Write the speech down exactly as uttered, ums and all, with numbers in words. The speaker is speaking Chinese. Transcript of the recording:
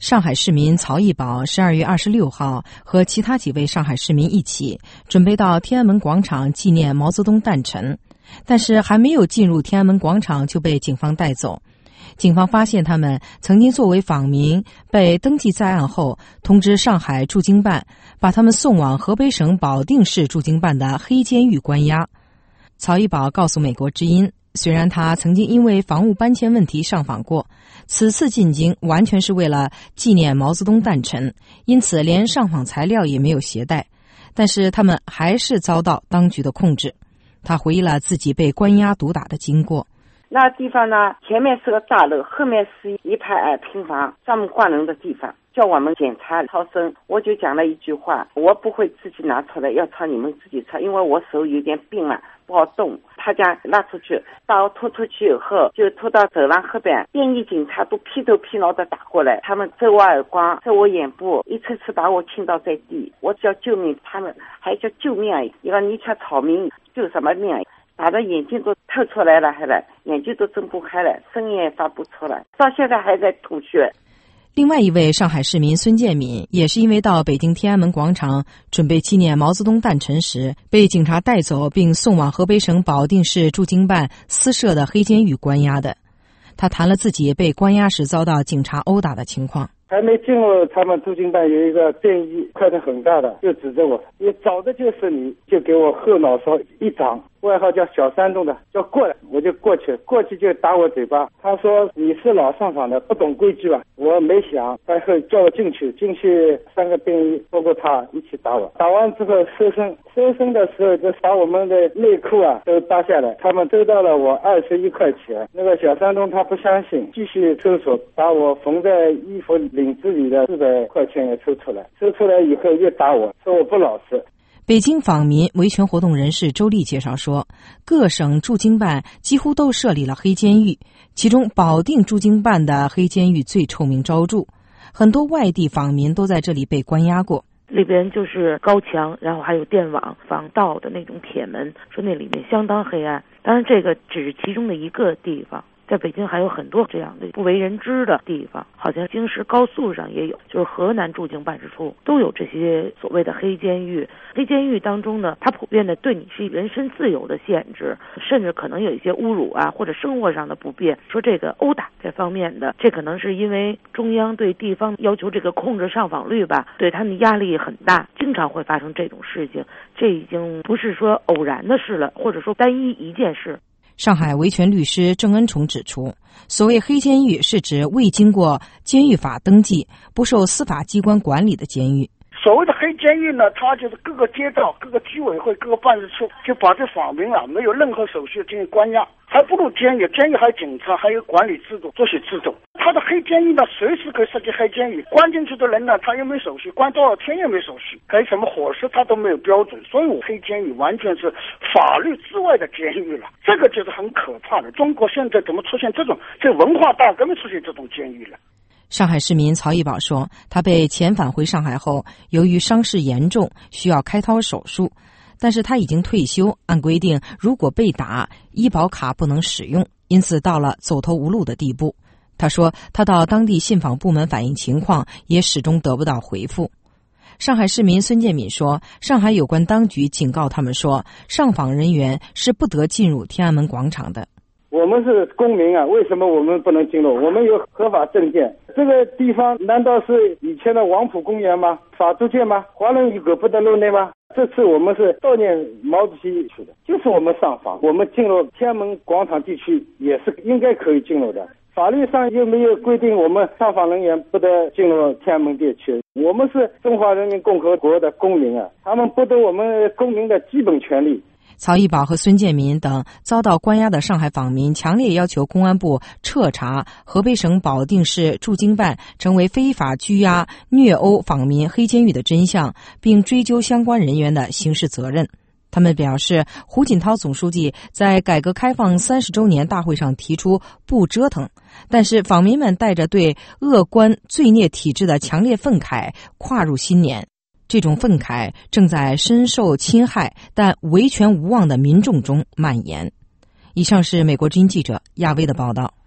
上海市民曹义宝十二月二十六号和其他几位上海市民一起，准备到天安门广场纪念毛泽东诞辰，但是还没有进入天安门广场就被警方带走。警方发现他们曾经作为访民被登记在案后，通知上海驻京办，把他们送往河北省保定市驻京办的黑监狱关押。曹义宝告诉美国之音，虽然他曾经因为房屋搬迁问题上访过，此次进京完全是为了纪念毛泽东诞辰，因此连上访材料也没有携带，但是他们还是遭到当局的控制。他回忆了自己被关押毒打的经过。 那地方呢，前面是个大楼，后面是一排矮平房，专门关人的地方，叫我们检查超声。我就讲了一句话，我不会自己拿出来，要靠你们自己测，因为我手有点病了，不好动。他家拉出去，把我拖出去以后，就拖到走廊后边，便衣警察都劈头劈脑的打过来，他们揍我耳光，揍我眼部，一次次把我倾倒在地。我叫救命，他们还叫救命而已。一个你抢草民，救什么命啊？打的眼睛都透出来了，还来眼睛都睁不开了，声音也发不出来，到现在还在吐血。 另外一位上海市民孙建敏也是因为到北京天安门广场准备纪念毛泽东诞辰时，被警察带走并送往河北省保定市驻京办私设的黑监狱关押的。他谈了自己被关押时遭到警察殴打的情况。 还没进入他们驻京办，有一个便衣块头很大的，就指着我，你找的就是你，就给我后脑勺一掌，外号叫小山东的，叫过来，我就过去，过去就打我嘴巴。他说你是老上访的，不懂规矩吧？我没想，然后叫我进去，进去三个便衣包括他一起打我，打完之后搜身，搜身的时候就把我们的内裤啊都扒下来，他们收到了我二十一块钱。那个小山东他不相信，继续搜索，把我缝在衣服领子里的四百块钱也抽出来，抽出来以后又打我，说我不老实。 北京访民维权活动人士周丽介绍说，各省驻京办几乎都设立了黑监狱，其中保定驻京办的黑监狱最臭名昭著，很多外地访民都在这里被关押过。 里边就是高墙，然后还有电网防盗的那种铁门，说那里面相当黑暗。当然这个只是其中的一个地方，在北京还有很多这样的不为人知的地方，好像京石高速上也有，就是河南驻京办事处都有这些所谓的黑监狱。黑监狱当中呢，它普遍的对你是人身自由的限制，甚至可能有一些侮辱啊，或者生活上的不便。说这个殴打这方面的，这可能是因为中央对地方要求这个控制上访率吧，对他们压力很大，经常会发生这种事情。这已经不是说偶然的事了，或者说单一一件事。 上海维权律师郑恩宠指出，所谓黑监狱是指未经过监狱法登记、不受司法机关管理的监狱。 所谓的黑监狱呢，它就是各个街道、各个居委会、各个办事处就把这访民啊没有任何手续进行关押，还不如监狱，监狱还有警察，还有管理制度，这些制度。他的黑监狱呢，随时可以设计黑监狱，关进去的人呢，他又没手续，关多少天也没手续，还有什么伙食他都没有标准，所以我黑监狱完全是法律之外的监狱了，这个就是很可怕的。中国现在怎么出现这种这文化大革命出现这种监狱了？ 上海市民曹义宝说，他被遣返回上海后，由于伤势严重，需要开刀手术，但是他已经退休，按规定如果被打，医保卡不能使用，因此到了走投无路的地步。他说，他到当地信访部门反映情况，也始终得不到回复。上海市民孙建敏说，上海有关当局警告他们说，上访人员是不得进入天安门广场的。 我们是公民啊，为什么我们不能进入？我们有合法证件。这个地方难道是以前的王府公园吗？法租界吗？华人与狗不得入内吗？这次我们是悼念毛主席去的，就是我们上访，我们进入天安门广场地区也是应该可以进入的。法律上又没有规定我们上访人员不得进入天安门地区。我们是中华人民共和国的公民啊，他们剥夺我们公民的基本权利。 曹义宝和孙建民等遭到关押的上海访民强烈要求公安部彻查河北省保定市驻京办成为非法拘押、虐殴访民黑监狱的真相，并追究相关人员的刑事责任。他们表示，胡锦涛总书记在改革开放三十周年大会上提出不折腾，但是访民们带着对恶官罪孽体制的强烈愤慨跨入新年。这种愤慨正在深受侵害但维权无望的民众中蔓延。以上是美国之音记者亚薇的报道。